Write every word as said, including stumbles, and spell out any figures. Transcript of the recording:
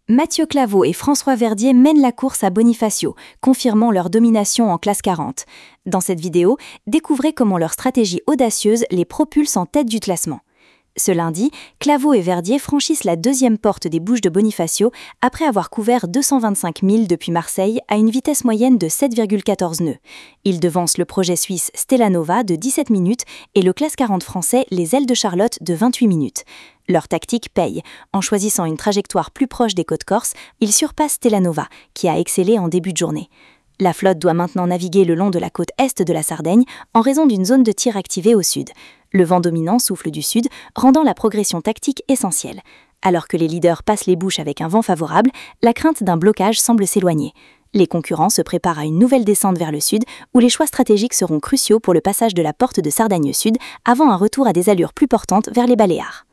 Mathieu Claveau et François Verdier mènent la course à Bonifacio, confirmant leur domination en classe quarante. Dans cette vidéo, découvrez comment leur stratégie audacieuse les propulse en tête du classement. Ce lundi, Claveau et Verdier franchissent la deuxième porte des Bouches de Bonifacio après avoir couvert deux cent vingt-cinq milles depuis Marseille à une vitesse moyenne de sept virgule quatorze nœuds. Ils devancent le projet suisse Stellanova de dix-sept minutes et le classe quarante français Les Ailes de Charlotte de vingt-huit minutes. Leur tactique paye. En choisissant une trajectoire plus proche des côtes corses, ils surpassent Stellanova, qui a excellé en début de journée. La flotte doit maintenant naviguer le long de la côte est de la Sardaigne en raison d'une zone de tir activée au sud. Le vent dominant souffle du sud, rendant la progression tactique essentielle. Alors que les leaders passent les Bouches avec un vent favorable, la crainte d'un blocage semble s'éloigner. Les concurrents se préparent à une nouvelle descente vers le sud, où les choix stratégiques seront cruciaux pour le passage de la porte de Sardaigne Sud avant un retour à des allures plus portantes vers les Baléares.